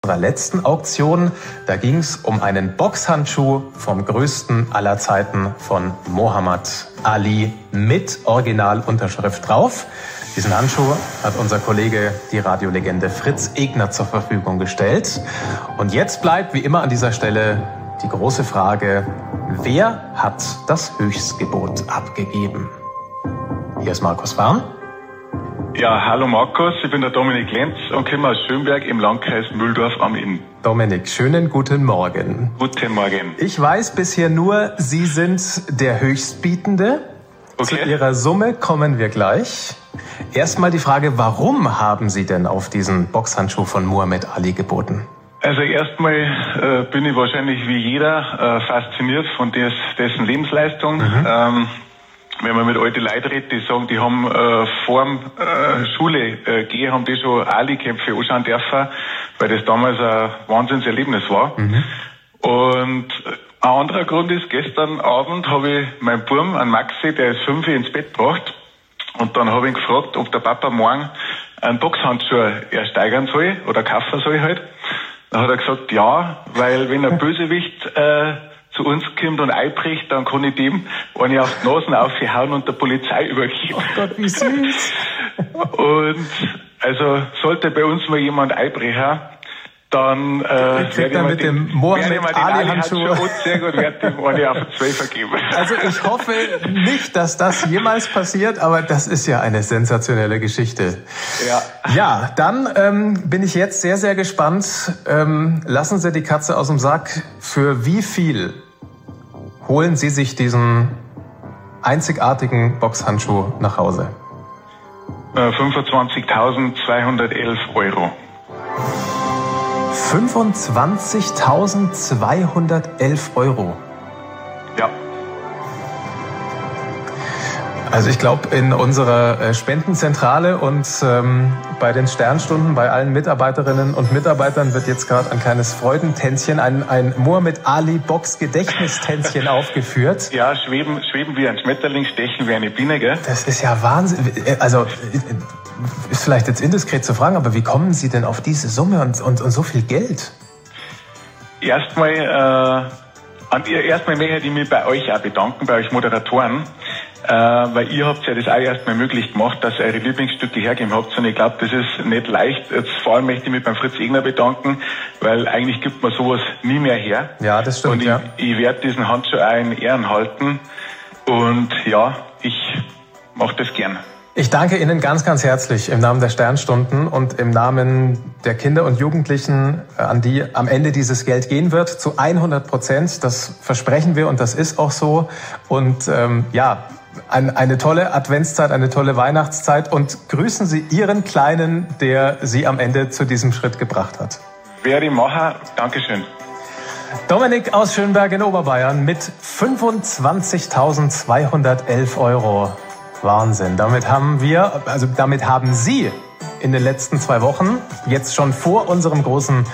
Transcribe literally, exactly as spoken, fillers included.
unserer letzten Auktion. Da ging es um einen Boxhandschuh vom größten aller Zeiten von Muhammad Ali mit Originalunterschrift drauf. Diesen Handschuh hat unser Kollege, die Radiolegende Fritz Egner, zur Verfügung gestellt. Und jetzt bleibt wie immer an dieser Stelle die große Frage: Wer hat das Höchstgebot abgegeben? Hier ist Markus Farn. Ja, hallo Markus, ich bin der Dominik Lenz und komme aus Schönberg im Landkreis Mühldorf am Inn. Dominik, schönen guten Morgen. Guten Morgen. Ich weiß bisher nur, Sie sind der Höchstbietende. Okay. Zu Ihrer Summe kommen wir gleich. Erstmal die Frage, warum haben Sie denn auf diesen Boxhandschuh von Muhammad Ali geboten? Also erstmal äh, bin ich wahrscheinlich wie jeder äh, fasziniert von des, dessen Lebensleistung. Mhm. Ähm, wenn man mit alten Leuten redet, die sagen, die haben äh, vor der äh, Schule äh, gehen, haben die schon Ali-Kämpfe anschauen dürfen, weil das damals ein Wahnsinnserlebnis war. Mhm. Und ein anderer Grund ist, gestern Abend habe ich meinen Burm, einen Maxi, der ist fünf, ins Bett gebracht. Und dann habe ich ihn gefragt, ob der Papa morgen einen Boxhandschuh ersteigern soll oder kaufen soll halt. Dann hat er gesagt, ja, weil wenn ein Bösewicht äh, zu uns kommt und einbricht, dann kann ich dem eine auf die Nasen aufhauen und der Polizei übergeben. Oh Gott, wie süß. Und also sollte bei uns mal jemand einbrechen, dann äh, werde ich mit dem Muhammad Ali Handschuh sehr gut, werde ihm eine auf zwei vergeben. Also ich hoffe nicht, dass das jemals passiert, aber das ist ja eine sensationelle Geschichte. Ja. Ja, dann ähm, bin ich jetzt sehr, sehr gespannt. Ähm, lassen Sie die Katze aus dem Sack. Für wie viel holen Sie sich diesen einzigartigen Boxhandschuh nach Hause? Äh, fünfundzwanzigtausendzweihundertelf Euro. fünfundzwanzigtausendzweihundertelf Euro. Ja. Also ich glaube, in unserer Spendenzentrale und ähm, bei den Sternstunden, bei allen Mitarbeiterinnen und Mitarbeitern wird jetzt gerade ein kleines Freudentänzchen, ein, ein Muhammad Ali Box Gedächtnistänzchen aufgeführt. Ja, schweben, schweben wie ein Schmetterling, stechen wie eine Biene, gell? Das ist ja Wahnsinn. Also ist vielleicht jetzt indiskret zu fragen, aber wie kommen Sie denn auf diese Summe und, und, und so viel Geld? Erstmal, äh, an, erstmal möchte ich mich bei euch auch bedanken, bei euch Moderatoren, äh, weil ihr habt ja das auch erstmal möglich gemacht, dass ihr eure Lieblingsstücke hergegeben habt, und ich glaube, das ist nicht leicht. Jetzt vor allem möchte ich mich beim Fritz Egner bedanken, weil eigentlich gibt man sowas nie mehr her. Ja, das stimmt, und ich, ja. ich werde diesen Handschuh auch in Ehren halten und ja, ich mache das gern. Ich danke Ihnen ganz, ganz herzlich im Namen der Sternstunden und im Namen der Kinder und Jugendlichen, an die am Ende dieses Geld gehen wird, zu hundert Prozent. Das versprechen wir und das ist auch so. Und ähm, ja, ein, eine tolle Adventszeit, eine tolle Weihnachtszeit, und grüßen Sie Ihren Kleinen, der Sie am Ende zu diesem Schritt gebracht hat. Werde ich machen. Dankeschön. Dominik aus Schönberg in Oberbayern mit fünfundzwanzigtausendzweihundertelf Euro. Wahnsinn. Damit haben wir, also damit haben Sie in den letzten zwei Wochen, jetzt schon vor unserem großen